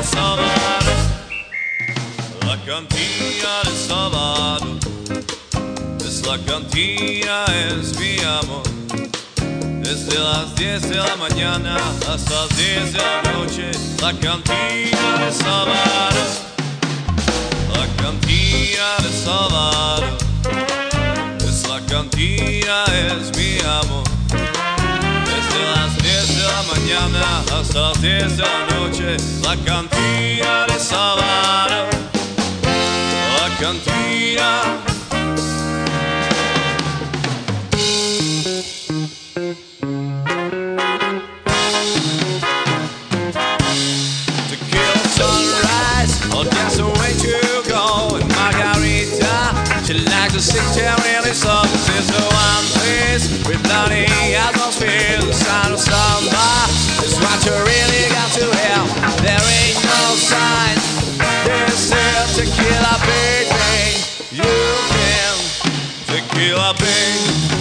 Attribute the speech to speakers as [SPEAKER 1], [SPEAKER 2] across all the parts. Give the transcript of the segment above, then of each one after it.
[SPEAKER 1] sábado, la cantina de sábado, es la cantina, es mi amor. Desde las 10 de la mañana hasta las 10 de la noche, la cantina de sábado, la cantina de sábado, es la cantina, es mi amor. Desde las 10 de la mañana hasta las 10 de la noche, la cantina de sábado, la cantina.
[SPEAKER 2] She likes to sing really songs. It's the one place with bloody atmosphere. The sound of samba is what you really got to hear. There ain't no sign. This is tequila big thing. You can tequila big.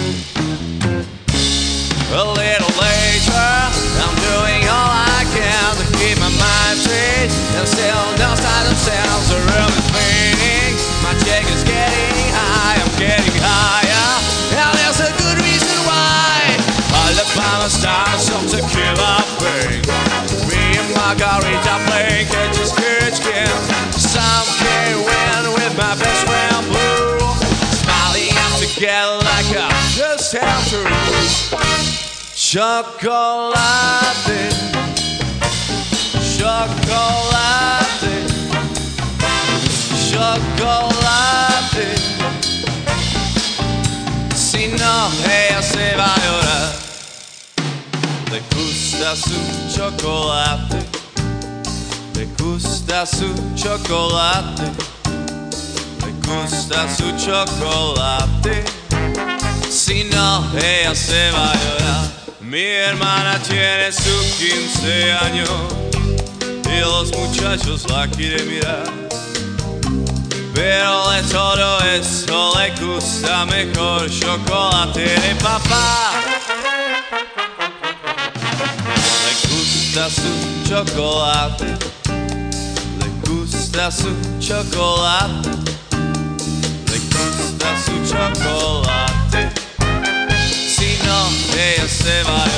[SPEAKER 2] A little later, I'm doing all I can to keep my mind straight and still no sign of sounds. The room is fading. My check is getting high, I'm getting higher, and there's a good reason why. Alabama stars of tequila bang. Me and Margarita play catch skin. Some can't win with my best friend Blue. Smiling up together like I just have to. Chocolate, chocolate, chocolate. Si no, ella se va a llorar. Le gusta su chocolate, le gusta su chocolate, le gusta su chocolate. Si no, ella se va a llorar. Mi hermana tiene sus 15 años y los muchachos la quieren mirar. Pero de todo eso le gusta mejor chocolate de papá. Le gusta su chocolate, le gusta su chocolate, le gusta su chocolate. Si no, ella se va a